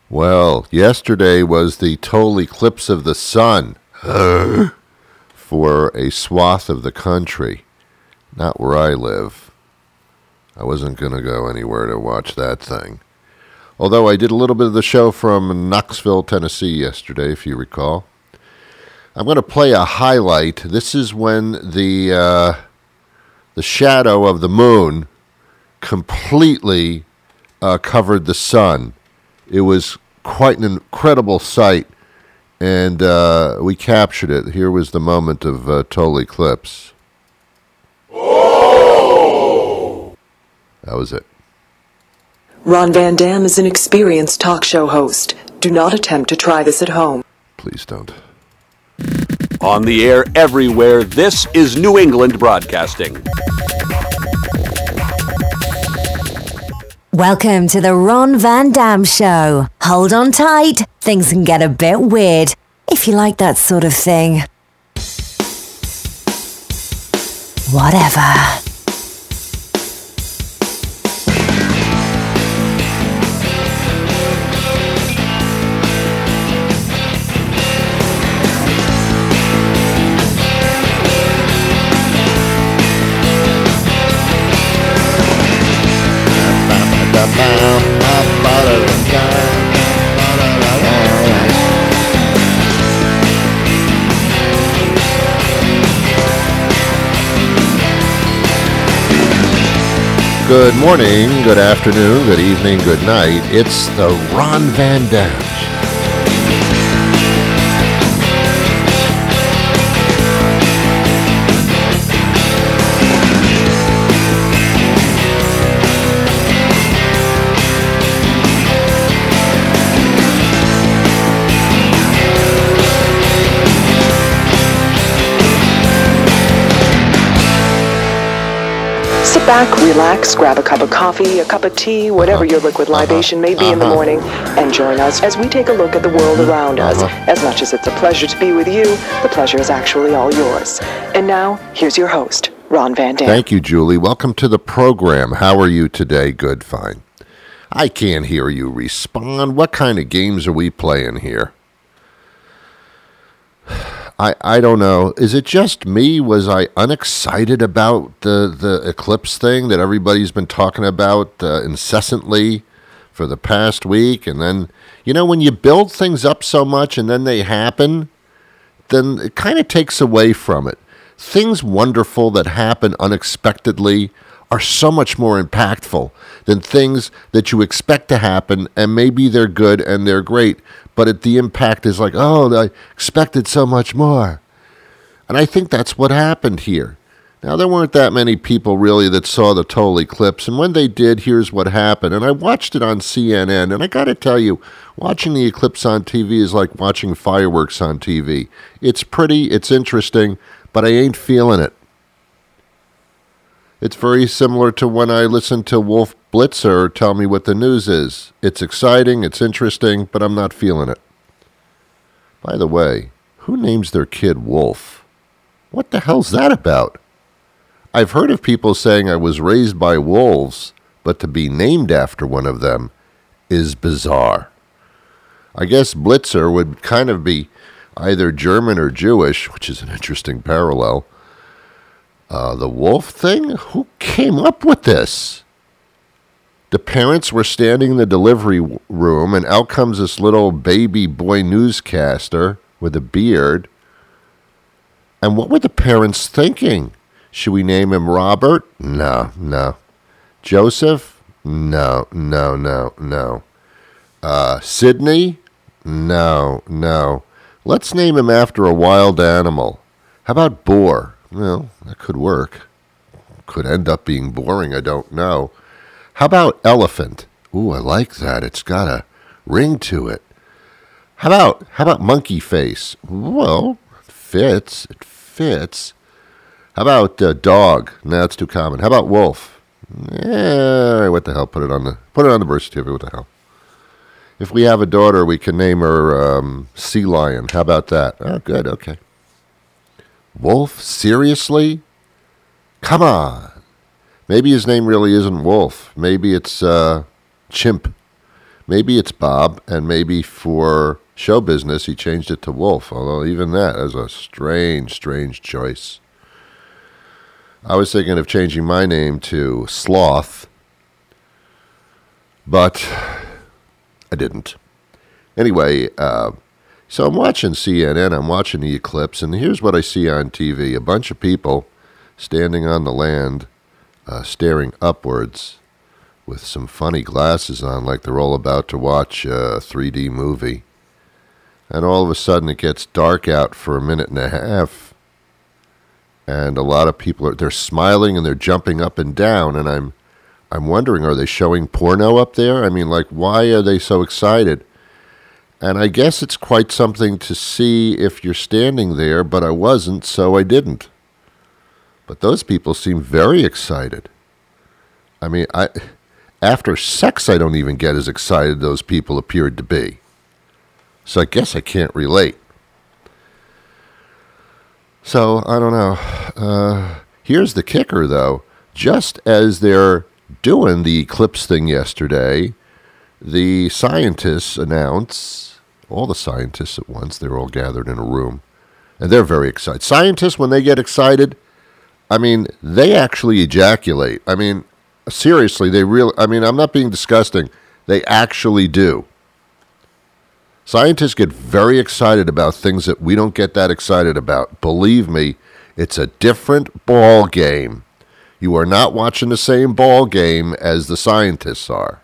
Well, yesterday was the total eclipse of the sun for a swath of the country. Not where I live. I wasn't going to go anywhere to watch that thing. Although I did a little bit of the show from Knoxville, Tennessee yesterday, if you recall. I'm going to play a highlight. This is when the shadow of the moon completely covered the sun. It was quite an incredible sight, and we captured it. Here was the moment of total eclipse. Oh! That was it. Ron Van Dam is an experienced talk show host. Do not attempt to try this at home. Please don't. On the air everywhere, this is New England Broadcasting. Welcome to the Ron Van Dam Show. Hold on tight. Things can get a bit weird, if you like that sort of thing. Whatever. Good morning, good afternoon, good evening, good night. It's the Ron Van Dam Show. Sit back, relax, grab a cup of coffee, a cup of tea, whatever your liquid libation may be in the morning, and join us as we take a look at the world around us. As much as it's a pleasure to be with you, the pleasure is actually all yours. And now, here's your host, Ron Van Dam. Thank you, Julie. Welcome to the program. How are you today? Good, fine. I can't hear you respond. What kind of games are we playing here? I don't know. Is it just me? Was I unexcited about the eclipse thing that everybody's been talking about incessantly for the past week? And then, when you build things up so much and then they happen, then it kind of takes away from it. Things wonderful that happen unexpectedly are so much more impactful than things that you expect to happen, and maybe they're good and they're great, but the impact is like, oh, I expected so much more. And I think that's what happened here. Now, there weren't that many people really that saw the total eclipse, and when they did, here's what happened. And I watched it on CNN, and I got to tell you, watching the eclipse on TV is like watching fireworks on TV. It's pretty, it's interesting, but I ain't feeling it. It's very similar to when I listen to Wolf Blitzer tell me what the news is. It's exciting, it's interesting, but I'm not feeling it. By the way, who names their kid Wolf? What the hell's that about? I've heard of people saying I was raised by wolves, but to be named after one of them is bizarre. I guess Blitzer would kind of be either German or Jewish, which is an interesting parallel. The wolf thing? Who came up with this? The parents were standing in the delivery room, and out comes this little baby boy newscaster with a beard. And what were the parents thinking? Should we name him Robert? No. Joseph? No. Sydney? No. Let's name him after a wild animal. How about Boar? Well, that could work. Could end up being boring, I don't know. How about Elephant? Ooh, I like that. It's got a ring to it. How about Monkey Face? Well, it fits. How about Dog? No, that's too common. How about Wolf? What the hell? Put it on the birth certificate. What the hell? If we have a daughter, we can name her Sea Lion. How about that? Oh, good. Okay. Wolf? Seriously? Come on. Maybe his name really isn't Wolf. Maybe it's Chimp. Maybe it's Bob, and maybe for show business he changed it to Wolf, although even that is a strange choice. I was thinking of changing my name to Sloth, but I didn't. Anyway, so I'm watching CNN, I'm watching the eclipse, and here's what I see on TV. A bunch of people standing on the land, staring upwards with some funny glasses on, like they're all about to watch a 3D movie. And all of a sudden it gets dark out for a minute and a half, and a lot of people they're smiling and they're jumping up and down, and I'm wondering, are they showing porno up there? I mean, like, why are they so excited? And I guess it's quite something to see if you're standing there, but I wasn't, so I didn't. But those people seem very excited. I mean, after sex, I don't even get as excited those people appeared to be. So I guess I can't relate. So, I don't know. Here's the kicker, though. Just as they're doing the eclipse thing yesterday, the scientists announce, all the scientists at once, they're all gathered in a room, and they're very excited. Scientists, when they get excited, I mean, they actually ejaculate. I mean, seriously, I'm not being disgusting. They actually do. Scientists get very excited about things that we don't get that excited about. Believe me, it's a different ball game. You are not watching the same ball game as the scientists are.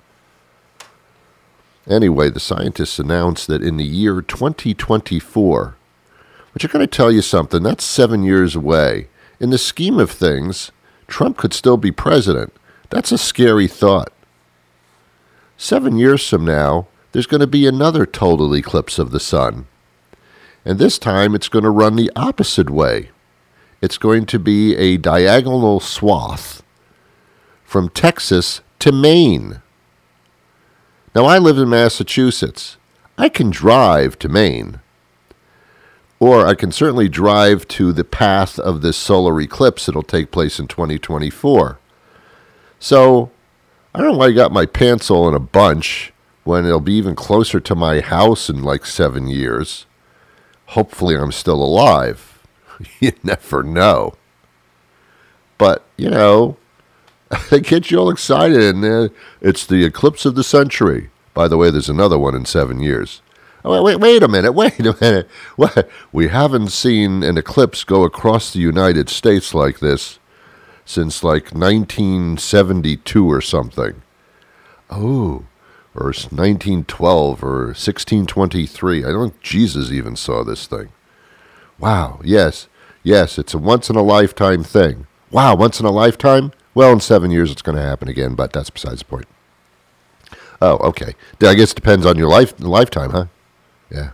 Anyway, the scientists announced that in the year 2024, which I'm going to tell you something, that's 7 years away. In the scheme of things, Trump could still be president. That's a scary thought. 7 years from now, there's going to be another total eclipse of the sun. And this time, it's going to run the opposite way. It's going to be a diagonal swath from Texas to Maine. Now, I live in Massachusetts. I can drive to Maine. Or I can certainly drive to the path of this solar eclipse that'll take place in 2024. So, I don't know why I got my pants all in a bunch when it'll be even closer to my house in like 7 years. Hopefully I'm still alive. You never know. But, you know, they get you all excited, and it's the eclipse of the century. By the way, there's another one in 7 years. Oh, wait a minute. What? We haven't seen an eclipse go across the United States like this since like 1972 or something. Oh, or 1912 or 1623. I don't think Jesus even saw this thing. Wow, yes, it's a once-in-a-lifetime thing. Wow, once in a lifetime? Well, in 7 years it's going to happen again, but that's besides the point. Oh, okay. I guess it depends on your lifetime, huh? Yeah.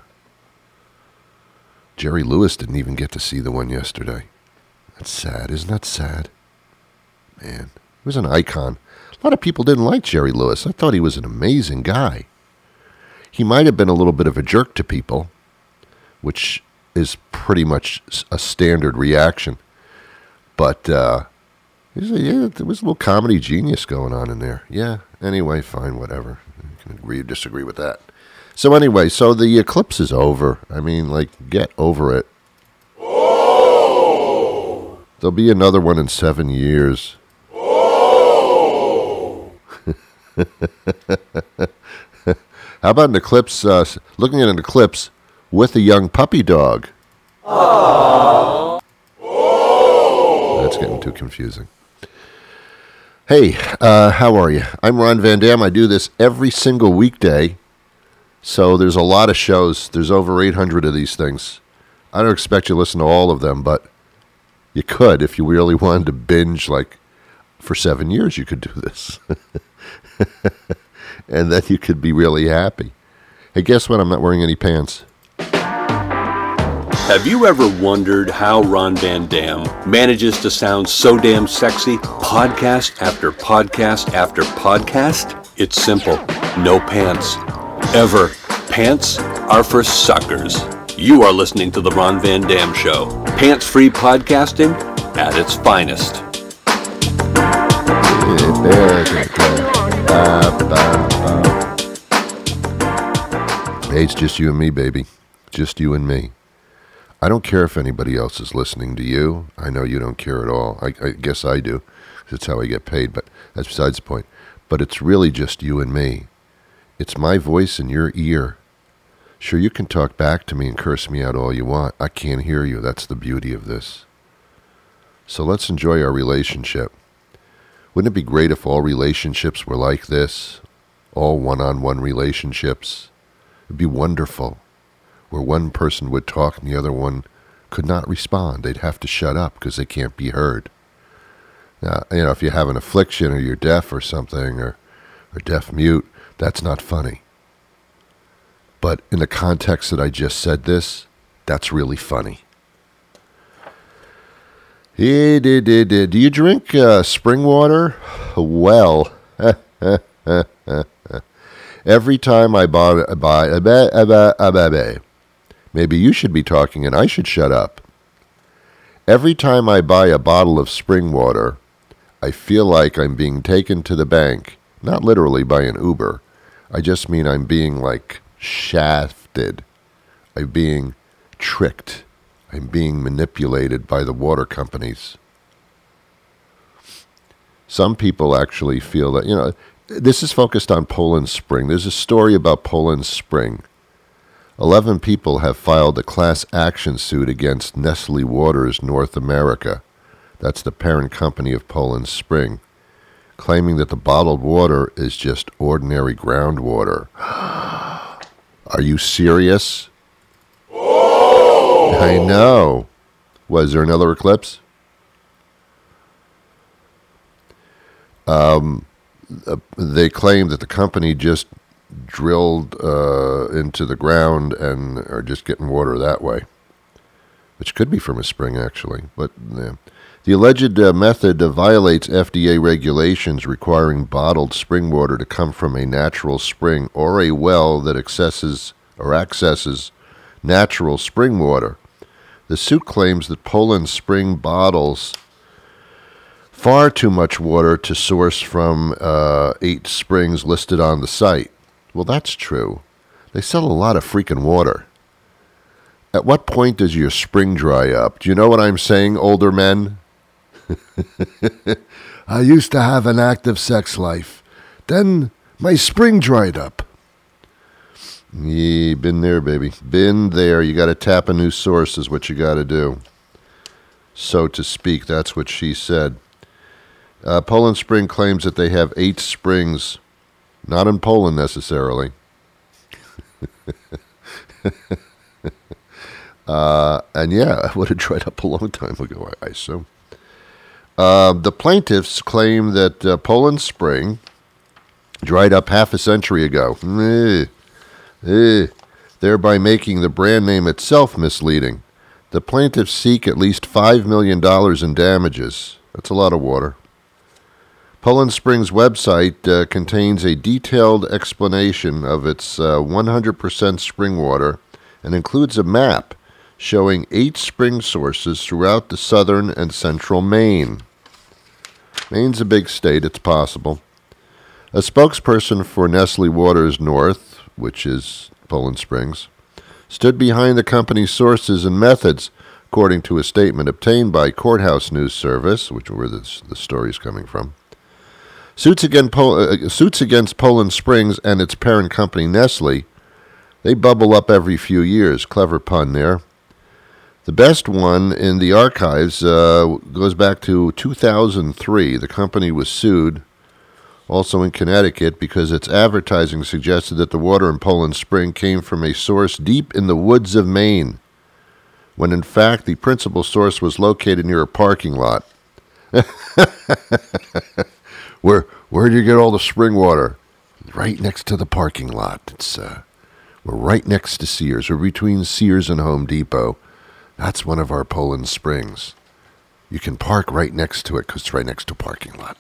Jerry Lewis didn't even get to see the one yesterday. That's sad. Isn't that sad? Man, he was an icon. A lot of people didn't like Jerry Lewis. I thought he was an amazing guy. He might have been a little bit of a jerk to people, which is pretty much a standard reaction. But there was a little comedy genius going on in there. Yeah, anyway, fine, whatever. You can agree or disagree with that. So anyway, so the eclipse is over. I mean, like, get over it. Oh! There'll be another one in 7 years. Oh! How about an eclipse, looking at an eclipse with a young puppy dog? Aww. Oh! That's getting too confusing. Hey, how are you? I'm Ron Van Dam. I do this every single weekday. So there's a lot of shows. There's over 800 of these things. I don't expect you to listen to all of them, but you could if you really wanted to binge, like, for 7 years you could do this. And then you could be really happy. Hey, guess what? I'm not wearing any pants. Have you ever wondered how Ron Van Dam manages to sound so damn sexy, podcast after podcast after podcast? It's simple. No pants. Ever. Pants are for suckers. You are listening to The Ron Van Dam Show. Pants-free podcasting at its finest. Hey, it's just you and me, baby. Just you and me. I don't care if anybody else is listening to you. I know you don't care at all. I guess I do. That's how I get paid, but that's besides the point. But it's really just you and me. It's my voice in your ear. Sure, you can talk back to me and curse me out all you want. I can't hear you. That's the beauty of this. So let's enjoy our relationship. Wouldn't it be great if all relationships were like this? All one-on-one relationships? It'd be wonderful. Where one person would talk and the other one could not respond. They'd have to shut up because they can't be heard. Now, if you have an affliction or you're deaf or something, or deaf mute, that's not funny. But in the context that I just said this, that's really funny. Do you drink spring water? Well, every time I buy, maybe you should be talking and I should shut up. Every time I buy a bottle of spring water, I feel like I'm being taken to the bank, not literally by an Uber. I just mean I'm being shafted. I'm being tricked. I'm being manipulated by the water companies. Some people actually feel that, this is focused on Poland Spring. There's a story about Poland Spring. 11 people have filed a class action suit against Nestle Waters North America. That's the parent company of Poland Spring, claiming that the bottled water is just ordinary groundwater. Are you serious? I know. Was there another eclipse? They claim that the company just drilled into the ground and are just getting water that way, which could be from a spring, actually. But the alleged method violates FDA regulations requiring bottled spring water to come from a natural spring or a well that accesses natural spring water. The suit claims that Poland Spring bottles far too much water to source from 8 springs listed on the site. Well, that's true. They sell a lot of freaking water. At what point does your spring dry up? Do you know what I'm saying, older men? I used to have an active sex life. Then my spring dried up. Yeah, been there, baby. Been there. You got to tap a new source is what you got to do. So to speak, that's what she said. Poland Spring claims that they have 8 springs, not in Poland necessarily. And yeah, it would have dried up a long time ago, I assume. The plaintiffs claim that Poland Spring dried up half a century ago. Thereby making the brand name itself misleading. The plaintiffs seek at least $5 million in damages. That's a lot of water. Poland Spring's website contains a detailed explanation of its 100% spring water and includes a map showing 8 spring sources throughout the southern and central Maine. Maine's a big state, it's possible. A spokesperson for Nestle Waters North, which is Poland Springs, stood behind the company's sources and methods, according to a statement obtained by Courthouse News Service, which where the story's coming from. Suits against Poland Springs and its parent company Nestle, they bubble up every few years. Clever pun there. The best one in the archives goes back to 2003. The company was sued, also in Connecticut, because its advertising suggested that the water in Poland Spring came from a source deep in the woods of Maine, when in fact the principal source was located near a parking lot. Where do you get all the spring water? Right next to the parking lot. We're right next to Sears. We're between Sears and Home Depot. That's one of our Poland Springs. You can park right next to it because it's right next to a parking lot.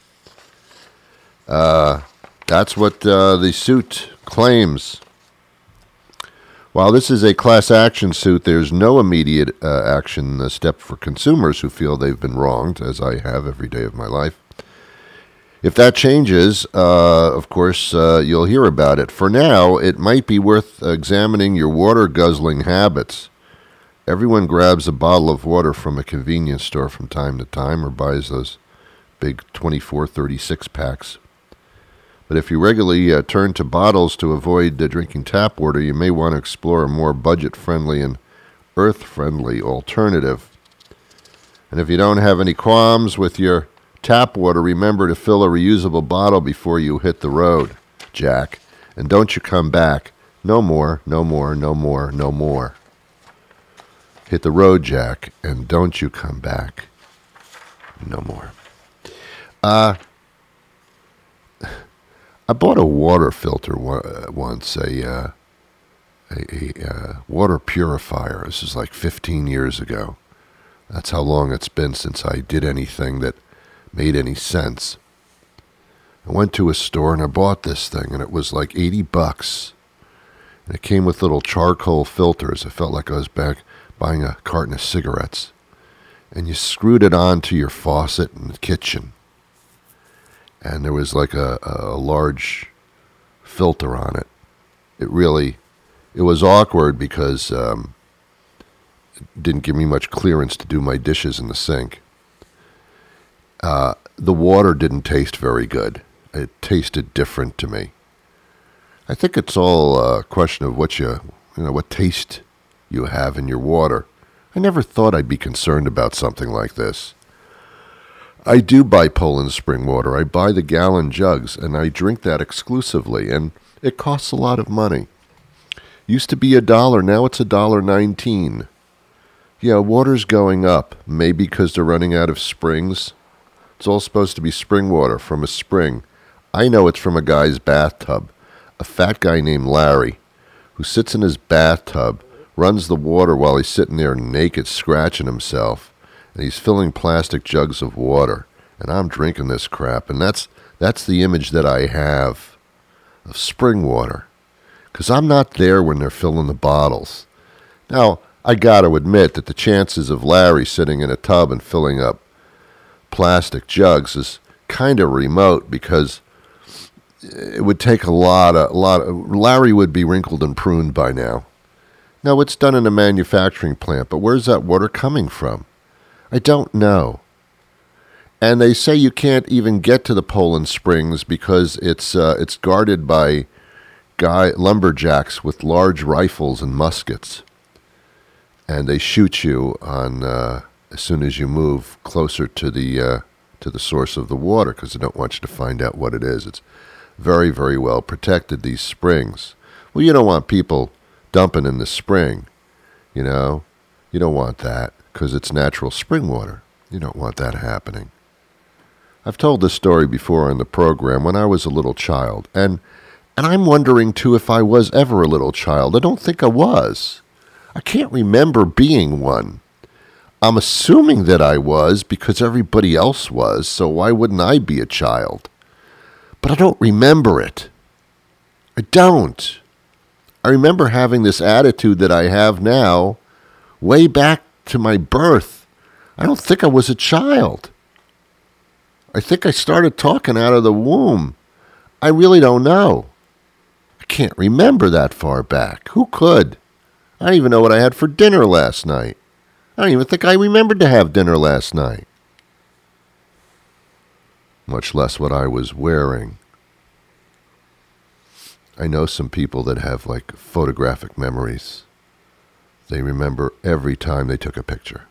That's what the suit claims. While this is a class action suit, there's no immediate action step for consumers who feel they've been wronged, as I have every day of my life. If that changes, of course, you'll hear about it. For now, it might be worth examining your water guzzling habits. Everyone grabs a bottle of water from a convenience store from time to time or buys those big 24, 36 packs. But if you regularly turn to bottles to avoid drinking tap water, you may want to explore a more budget-friendly and earth-friendly alternative. And if you don't have any qualms with your tap water, remember to fill a reusable bottle before you hit the road, Jack. And don't you come back. No more, no more, no more, no more. Hit the road, Jack, and don't you come back. No more. I bought a water filter once, a water purifier. This is like 15 years ago. That's how long it's been since I did anything that made any sense. I went to a store and I bought this thing, and it was like $80. And it came with little charcoal filters. I felt like I was back buying a carton of cigarettes. And you screwed it onto your faucet in the kitchen. And there was like a large filter on it. It was awkward because it didn't give me much clearance to do my dishes in the sink. The water didn't taste very good. It tasted different to me. I think it's all a question of what taste you have in your water. I never thought I'd be concerned about something like this. I do buy Poland Spring water. I buy the gallon jugs, and I drink that exclusively, and it costs a lot of money. Used to be $1, now it's $1.19. Yeah, water's going up, maybe because they're running out of springs. It's all supposed to be spring water from a spring. I know it's from a guy's bathtub, a fat guy named Larry, who sits in his bathtub, runs the water while he's sitting there naked, scratching himself, and he's filling plastic jugs of water, and I'm drinking this crap, and that's the image that I have of spring water, because I'm not there when they're filling the bottles. Now, I got to admit that the chances of Larry sitting in a tub and filling up plastic jugs is kind of remote, because it would take a lot of Larry would be wrinkled and pruned by now. No, it's done in a manufacturing plant, but where's that water coming from? I don't know. And they say you can't even get to the Poland Springs because it's guarded by lumberjacks with large rifles and muskets, and they shoot you on as soon as you move closer to the source of the water, because they don't want you to find out what it is. It's very, very well protected, these springs. Well, you don't want people dumping in the spring, you know. You don't want that, because it's natural spring water. You don't want that happening. I've told this story before on the program when I was a little child, and I'm wondering, too, if I was ever a little child. I don't think I was. I can't remember being one. I'm assuming that I was because everybody else was, so why wouldn't I be a child? But I don't remember it. I don't. I remember having this attitude that I have now way back to my birth. I don't think I was a child. I think I started talking out of the womb. I really don't know. I can't remember that far back. Who could? I don't even know what I had for dinner last night. I don't even think I remembered to have dinner last night. Much less what I was wearing. I know some people that have like photographic memories. They remember every time they took a picture.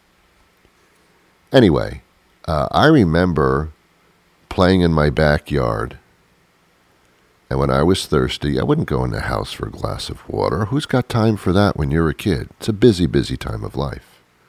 Anyway, I remember playing in my backyard, and when I was thirsty, I wouldn't go in the house for a glass of water. Who's got time for that when you're a kid? It's a busy, busy time of life.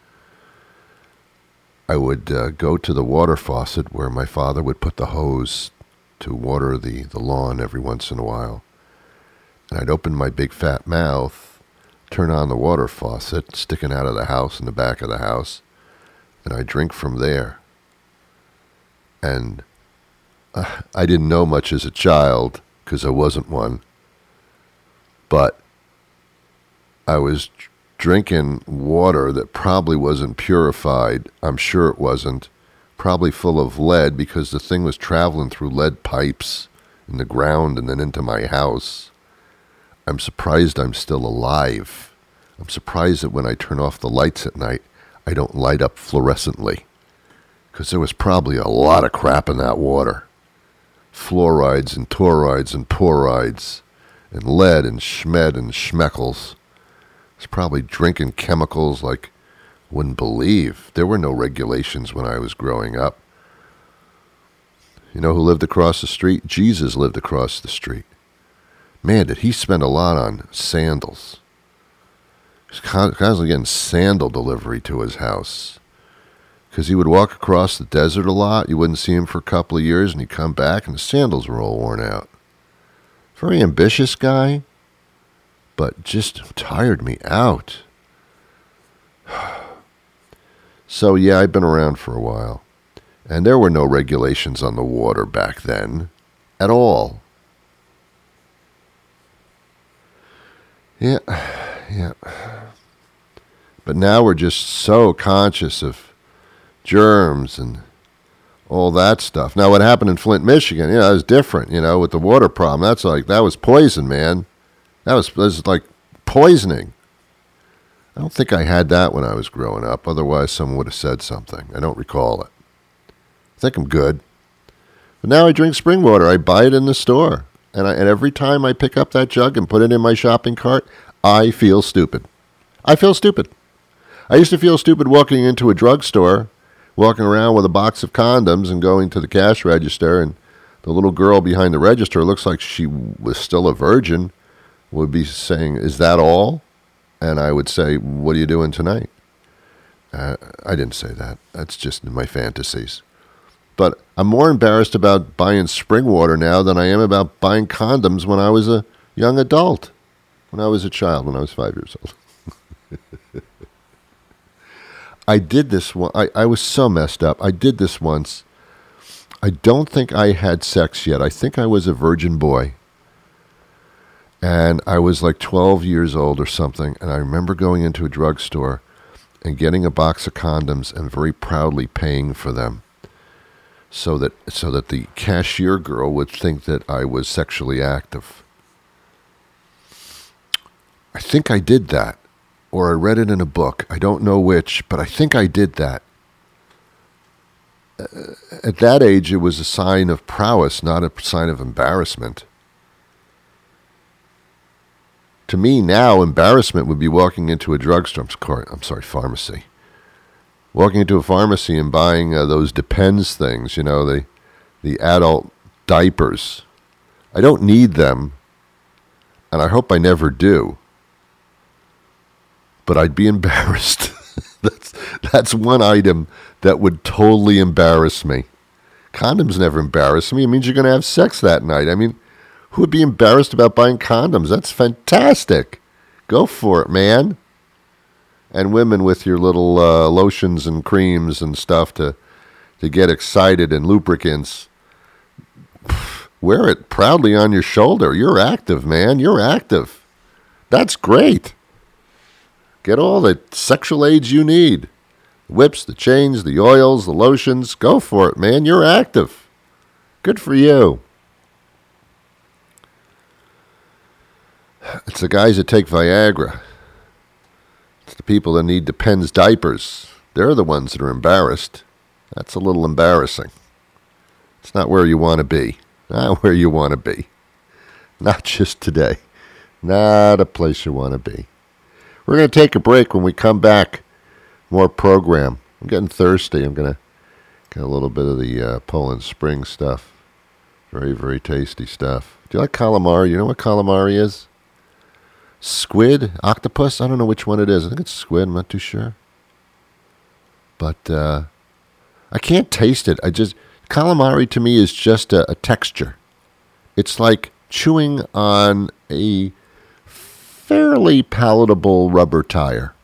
I would go to the water faucet where my father would put the hose to water the lawn every once in a while. And I'd open my big fat mouth, turn on the water faucet, sticking out of the house in the back of the house, and I'd drink from there. And I didn't know much as a child, because I wasn't one. But I was drinking water that probably wasn't purified. I'm sure it wasn't. probably full of lead because the thing was traveling through lead pipes in the ground and then into my house. I'm surprised I'm still alive. I'm surprised that when I turn off the lights at night, I don't light up fluorescently. Because there was probably a lot of crap in that water. Fluorides and torides and porides and lead and schmed and schmeckles. It's probably drinking chemicals like wouldn't believe. There were no regulations when I was growing up. You know who lived across the street? Jesus lived across the street. Man, did he spend a lot on sandals. He was constantly getting sandal delivery to his house. Because he would walk across the desert a lot. You wouldn't see him for a couple of years, and he'd come back, and the sandals were all worn out. Very ambitious guy, but just tired me out. So, yeah, I've been around for a while. And there were no regulations on the water back then at all. Yeah. But now we're just so conscious of germs and all that stuff. Now, what happened in Flint, Michigan, that was different, with the water problem. That was poison, man. That was like poisoning. I don't think I had that when I was growing up. Otherwise, someone would have said something. I don't recall it. I think I'm good. But now I drink spring water. I buy it in the store. And every time I pick up that jug and put it in my shopping cart, I feel stupid. I feel stupid. I used to feel stupid walking into a drugstore, walking around with a box of condoms and going to the cash register, and the little girl behind the register looks like she was still a virgin, would be saying, "Is that all?" And I would say, "What are you doing tonight?" I didn't say that. That's just in my fantasies. But I'm more embarrassed about buying spring water now than I am about buying condoms when I was a young adult, when I was a child, when I was 5 years old. I did this one. I was so messed up. I did this once. I don't think I had sex yet. I think I was a virgin boy. And I was like 12 years old or something. And I remember going into a drugstore and getting a box of condoms and very proudly paying for them. So that the cashier girl would think that I was sexually active. I think I did that. Or I read it in a book. I don't know which, but I think I did that. At that age, it was a sign of prowess, not a sign of embarrassment. To me now, embarrassment would be walking into a drugstore. Pharmacy. Walking into a pharmacy and buying those Depends things, the adult diapers. I don't need them, and I hope I never do. But I'd be embarrassed. That's one item that would totally embarrass me. Condoms never embarrass me. It means you're going to have sex that night. I mean, who would be embarrassed about buying condoms? That's fantastic. Go for it, man. And women with your little lotions and creams and stuff to get excited, and lubricants. Wear it proudly on your shoulder. You're active, man. You're active. That's great. Get all the sexual aids you need. Whips, the chains, the oils, the lotions. Go for it, man. You're active. Good for you. It's the guys that take Viagra. It's the people that need Depends diapers. They're the ones that are embarrassed. That's a little embarrassing. It's not where you want to be. Not where you want to be. Not just today. Not a place you want to be. We're going to take a break. When we come back, more program. I'm getting thirsty. I'm going to get a little bit of the Poland Spring stuff. Very, very tasty stuff. Do you like calamari? You know what calamari is? Squid? Octopus? I don't know which one it is. I think it's squid. I'm not too sure. But I can't taste it. Calamari to me is just a texture. It's like chewing on a fairly palatable rubber tire.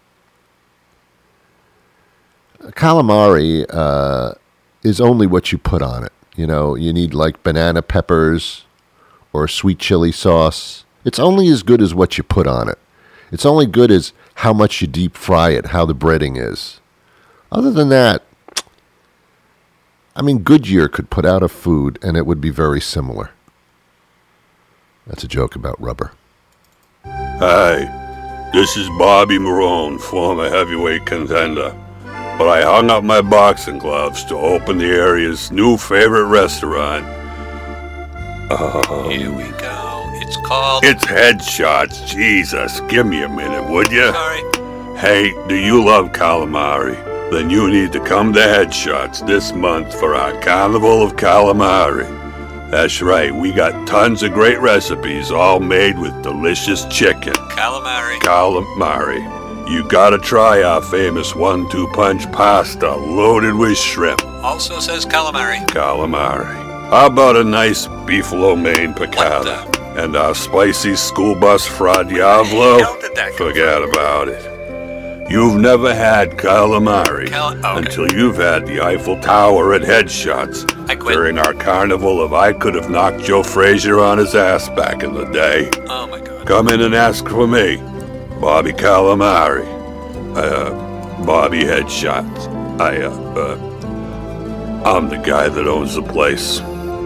Calamari is only what you put on it. You need like banana peppers or sweet chili sauce. It's only as good as what you put on it. It's only good as how much you deep fry it, how the breading is. Other than that, I mean, Goodyear could put out a food and it would be very similar. That's a joke about rubber. Hi, this is Bobby Marone, former heavyweight contender. But I hung up my boxing gloves to open the area's new favorite restaurant. Here we go. It's called... It's Headshots. Jesus, give me a minute, would you? Sorry. Hey, do you love calamari? Then you need to come to Headshots this month for our Carnival of Calamari. That's right, we got tons of great recipes, all made with delicious chicken. Calamari. Calamari. You gotta try our famous 1-2 punch pasta loaded with shrimp. Also says calamari. Calamari. How about a nice beef lo mein piccata? And our spicy school bus fra diavolo? How did that go? Forget about it. You've never had calamari Okay. until you've had the Eiffel Tower at Headshots I quit. during our carnival of I Could Have Knocked Joe Frazier on his ass back in the day. Oh my God. Come in and ask for me, Bobby Calamari. Bobby Headshots. I'm the guy that owns the place.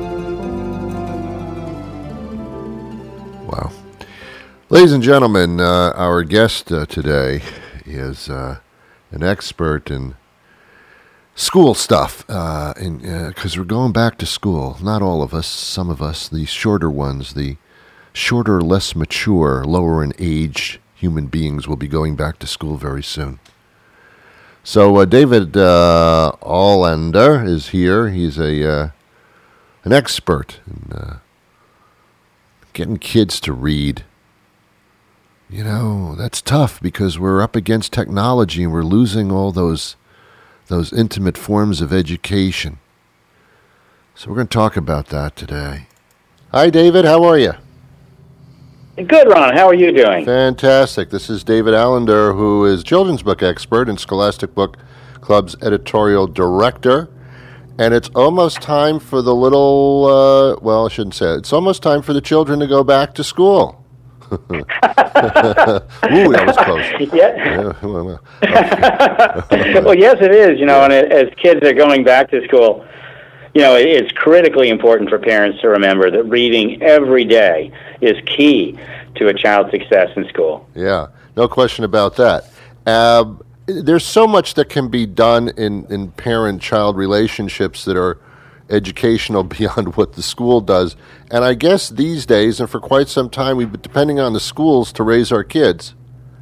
Wow. Ladies and gentlemen, our guest today is an expert in school stuff, because we're going back to school. Not all of us, some of us, the shorter ones, the shorter, less mature, lower in age human beings will be going back to school very soon. So David Allander is here. He's an expert in getting kids to read. You know, that's tough because we're up against technology and we're losing all those intimate forms of education. So we're going to talk about that today. Hi, David. How are you? Good, Ron. How are you doing? Fantastic. This is David Allander, who is children's book expert and Scholastic Book Club's editorial director. And it's almost time for the little, well, I shouldn't say it. It's almost time for the children to go back to school. Ooh, that was close. Yeah. Yeah. Well, yes, it is. You know, and as kids are going back to school, you know, it's critically important for parents to remember that reading every day is key to a child's success in school. Yeah, no question about that. There's so much that can be done in parent-child relationships that are educational beyond what the school does. And I guess these days, and for quite some time, we've been depending on the schools to raise our kids.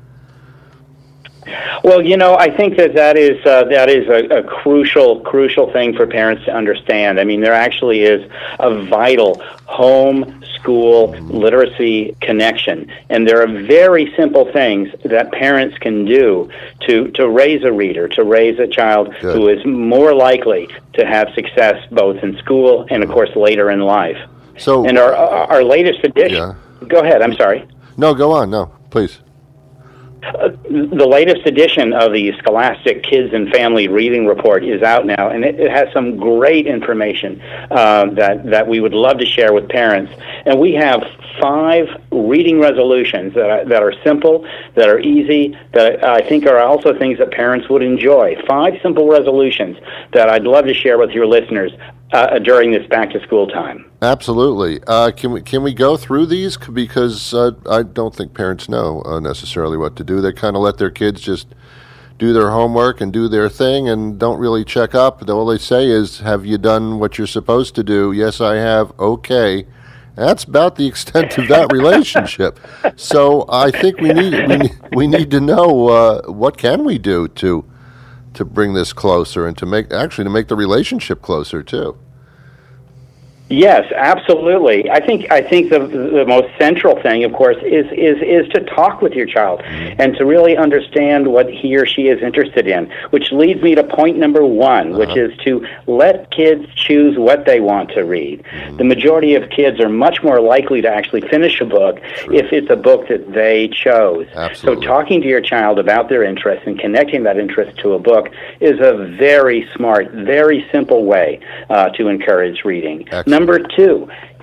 Well, you know, I think that is a crucial thing for parents to understand. I mean, there actually is a vital home-school literacy connection, and there are very simple things that parents can do to raise a reader, to raise a child who is more likely to have success both in school and, of course, later in life. So, and our latest edition. Yeah. Go ahead. I'm sorry. No, go on. No, please. The latest edition of the Scholastic Kids and Family Reading Report is out now, and it has some great information that we would love to share with parents. And we have 5 reading resolutions that are simple, that are easy, that I think are also things that parents would enjoy. 5 simple resolutions that I'd love to share with your listeners during this back-to-school time. Absolutely. Can we go through these? Because I don't think parents know necessarily what to do. They kind of let their kids just do their homework and do their thing and don't really check up. All they say is, have you done what you're supposed to do? Yes, I have. Okay. That's about the extent of that relationship. So I think we need to know what can we do to bring this closer and to make the relationship closer too. Yes, absolutely. I think the most central thing, of course, is to talk with your child and to really understand what he or she is interested in, which leads me to point number 1, which is to let kids choose what they want to read. The majority of kids are much more likely to actually finish a book if it's a book that they chose. Absolutely. So talking to your child about their interest and connecting that interest to a book is a very smart, very simple way to encourage reading. Excellent. Number 2, keep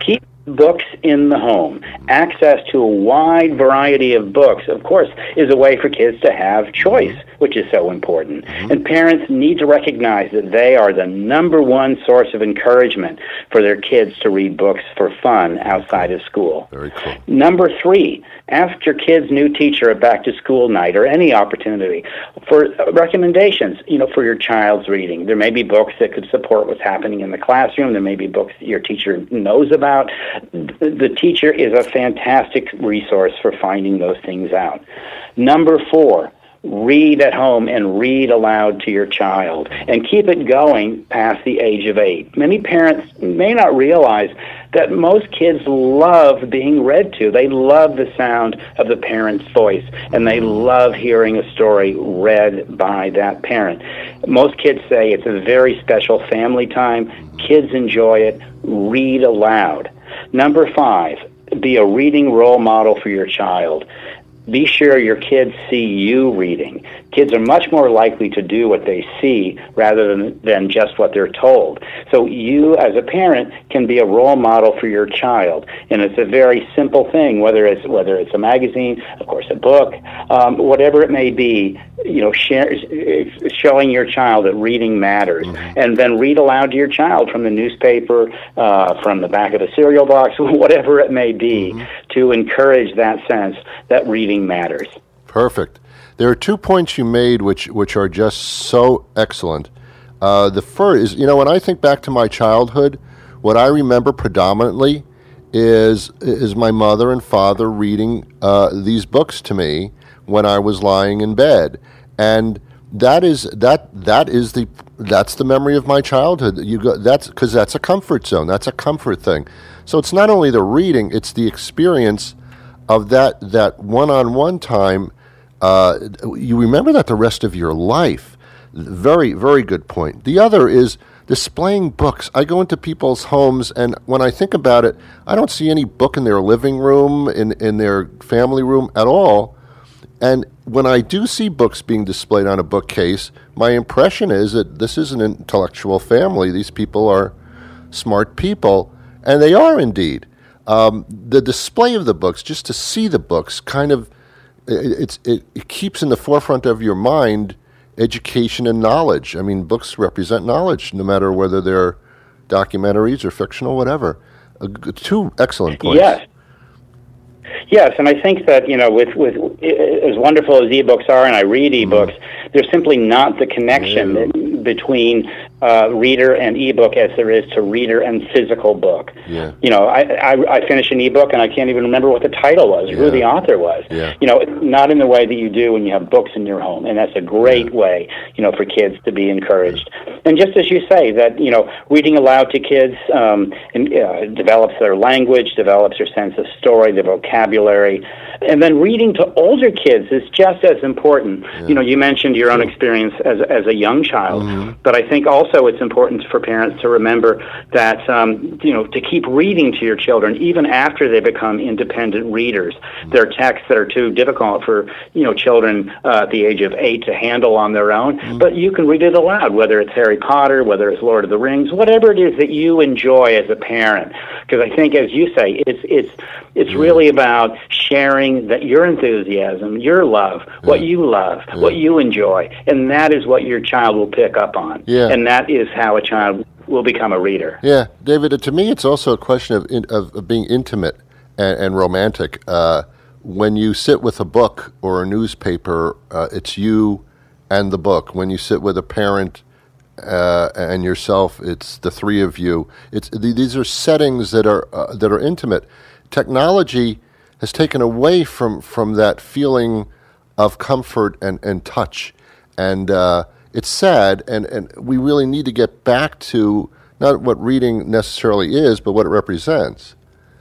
books in the home, access to a wide variety of books, of course, is a way for kids to have choice, which is so important. And parents need to recognize that they are the number one source of encouragement for their kids to read books for fun outside of school. Very cool. Number 3, ask your kid's new teacher at back-to-school night or any opportunity for recommendations, for your child's reading. There may be books that could support what's happening in the classroom. There may be books that your teacher knows about. The teacher is a fantastic resource for finding those things out. Number 4, read at home and read aloud to your child, and keep it going past the age of 8. Many parents may not realize that most kids love being read to. They love the sound of the parent's voice, and they love hearing a story read by that parent. Most kids say it's a very special family time. Kids enjoy it. Read aloud. Number 5, be a reading role model for your child. Be sure your kids see you reading. Kids are much more likely to do what they see rather than just what they're told. So you, as a parent, can be a role model for your child, and it's a very simple thing. Whether it's a magazine, of course, a book, whatever it may be. Showing your child that reading matters, and then read aloud to your child from the newspaper, from the back of the cereal box, whatever it may be, to encourage that sense that reading matters. Perfect. There are 2 points you made which are just so excellent. The first is, when I think back to my childhood, what I remember predominantly is my mother and father reading these books to me when I was lying in bed, and that's the memory of my childhood. That's because that's a comfort zone. That's a comfort thing. So it's not only the reading; it's the experience of that one-on-one time. You remember that the rest of your life. Very, very good point. The other is displaying books. I go into people's homes, and when I think about it, I don't see any book in their living room, in their family room at all. And when I do see books being displayed on a bookcase, my impression is that this is an intellectual family. These people are smart people, and they are indeed. The display of the books, just to see the books, kind of, it keeps in the forefront of your mind education and knowledge. I mean, books represent knowledge, no matter whether they're documentaries or fictional, whatever. 2 excellent points. Yes, and I think that, with as wonderful as ebooks are, and I read ebooks, there's simply not the connection between reader and ebook as there is to reader and physical book. Yeah. I finish an ebook and I can't even remember what the title was, or who the author was. Yeah. Not in the way that you do when you have books in your home, and that's a great way, for kids to be encouraged. And just as you say, that reading aloud to kids develops their language, develops their sense of story, their vocabulary, and then reading to older kids is just as important. Yeah. You mentioned your own experience as a young child, but I think also it's important for parents to remember that to keep reading to your children even after they become independent readers. There are texts that are too difficult for children at the age of 8 to handle on their own, but you can read it aloud, whether it's Harry Potter, whether it's Lord of the Rings, whatever it is that you enjoy as a parent. Because I think, as you say, it's really about sharing that your enthusiasm, your love, what you love, what you enjoy, and that is what your child will pick up on. Yeah. And that is how a child will become a reader. Yeah, David, to me it's also a question of being intimate and romantic. When you sit with a book or a newspaper, it's you and the book. When you sit with a parent and yourself, it's the 3 of you. These are settings that are intimate. Technology has taken away from that feeling of comfort and touch, and it's sad. And we really need to get back to not what reading necessarily is, but what it represents.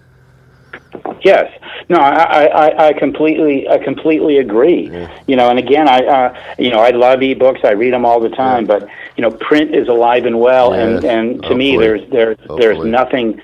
Yes. No, I completely agree. Yeah. And again, I love ebooks. I read them all the time. Yeah. But print is alive and well, and to me, there's nothing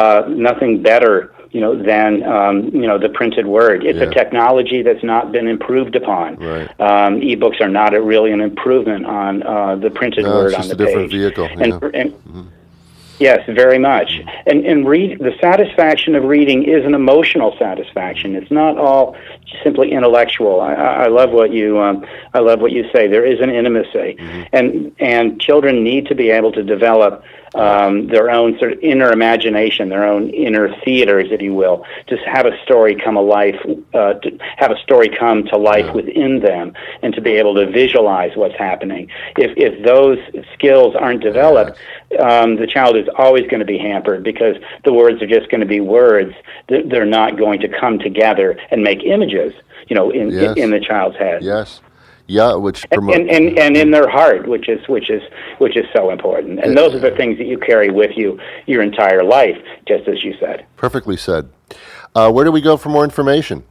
better than the printed word. It's a technology that's not been improved upon. Right. Ebooks are not really an improvement on the printed word on the page. It's just a different vehicle. Yes, very much. And the satisfaction of reading is an emotional satisfaction. It's not all simply intellectual. I love what you say. There is an intimacy, and children need to be able to develop their own sort of inner imagination, their own inner theaters, if you will, to have a story come alive, to have a story come to life within them, and to be able to visualize what's happening. If those skills aren't developed, the child is always going to be hampered because the words are just going to be words. They're not going to come together and make images, in the child's head. Yes. Yeah, which and in their heart, which is so important. And those are the things that you carry with you your entire life, just as you said. Perfectly said. Where do we go for more information?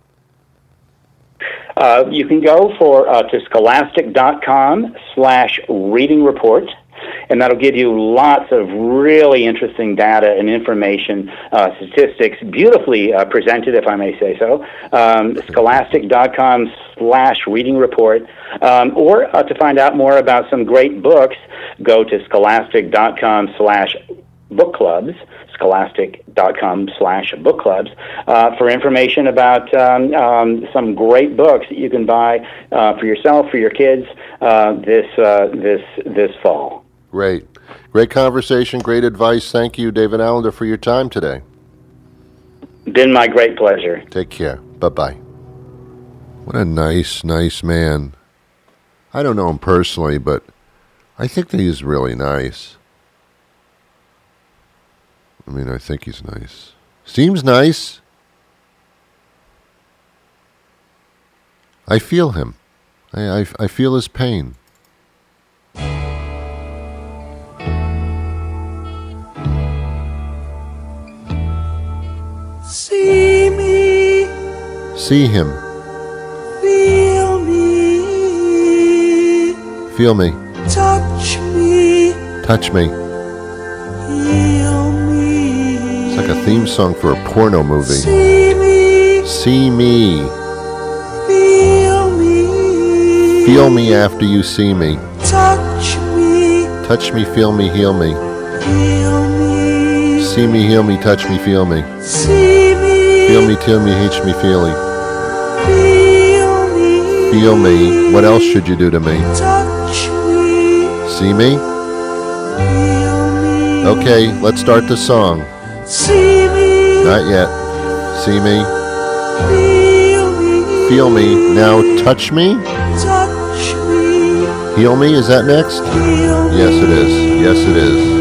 You can go to scholastic.com/reading report. And that'll give you lots of really interesting data and information, statistics, beautifully presented, if I may say so. Scholastic.com/reading report. Or to find out more about some great books, go to scholastic.com/book clubs. Scholastic.com/book clubs for information about some great books that you can buy for yourself, for your kids this fall. Great conversation, great advice. Thank you, David Allender, for your time today. Been my great pleasure. Take care. Bye-bye. What a nice man. I don't know him personally, but I think that he's really nice. I think he's nice. Seems nice. I feel him. I feel his pain. See me. See him. Feel me. Feel me. Touch me. Touch me. Heal me. It's like a theme song for a porno movie. See me. See me. Feel me. Feel me after you see me. Touch me. Touch me, feel me, heal me. Heal me. See me, heal me, touch me, feel me. See me. Feel me, till me, hitch me, feely. Feel me. Feel me. What else should you do to me? Touch me. See me? Feel me. Okay, let's start the song. See me. Not yet. See me. Feel me. Feel me. Now touch me. Touch me. Heal me. Is that next? Heal me. Yes, it is. Yes, it is.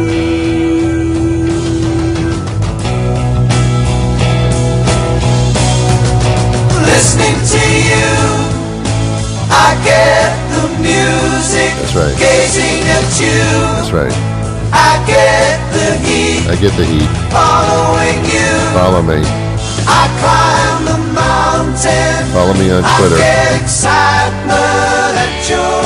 Listening to you, I get the music. That's right. Gazing at you, That's right. I get the heat. I get the heat. Following you, Follow me. I climb the mountain. Follow me on Twitter. I get excitement at your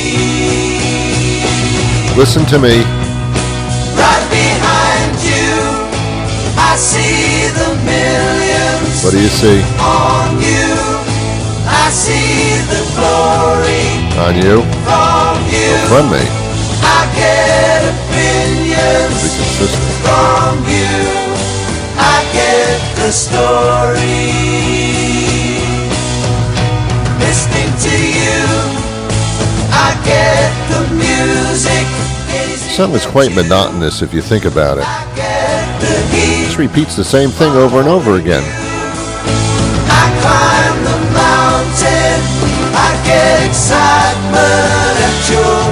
feet. Listen to me. Right behind you, I see the millions. What do you see? On you, I see the glory. On you? From you, From me. I get opinions. Be consistent. From you, I get the story. Listening to you, I get the music. The song is quite monotonous if you think about it. I get the heat. It just repeats the same thing over and over again. I climb the mountain, I get excitement at your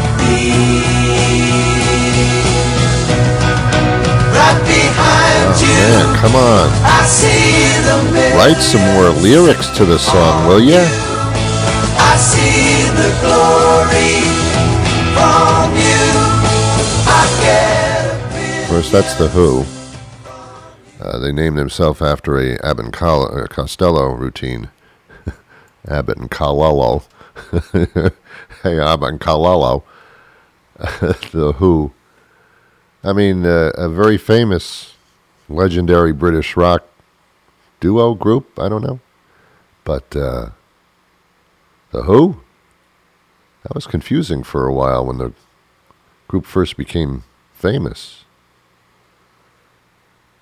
feet. Right behind you, Man, come on. I see the millions. Write some more lyrics to the song, will ya? I see the glory from you. I get Of course, that's The Who. They named themselves after a Abbott and Costello routine. Abbott and Costello. Hey, Abbott and Costello. The Who. I mean, a very famous, legendary British rock duo group. I don't know. But The Who? That was confusing for a while when the group first became famous.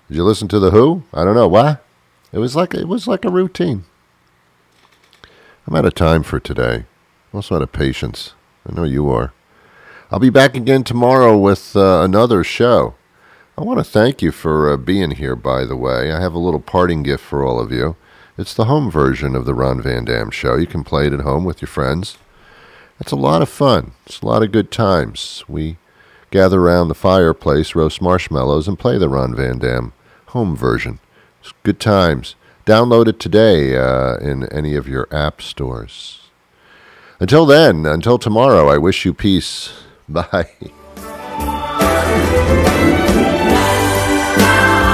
Did you listen to The Who? I don't know. What? It was like a routine. I'm out of time for today. I'm also out of patience. I know you are. I'll be back again tomorrow with another show. I want to thank you for being here, by the way. I have a little parting gift for all of you. It's the home version of the Ron Van Dam Show. You can play it at home with your friends. It's a lot of fun. It's a lot of good times. We gather around the fireplace, roast marshmallows, and play the Ron Van Dam home version. It's good times. Download it today in any of your app stores. Until then, until tomorrow, I wish you peace. Bye.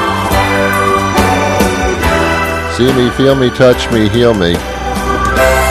See me, feel me, touch me, heal me.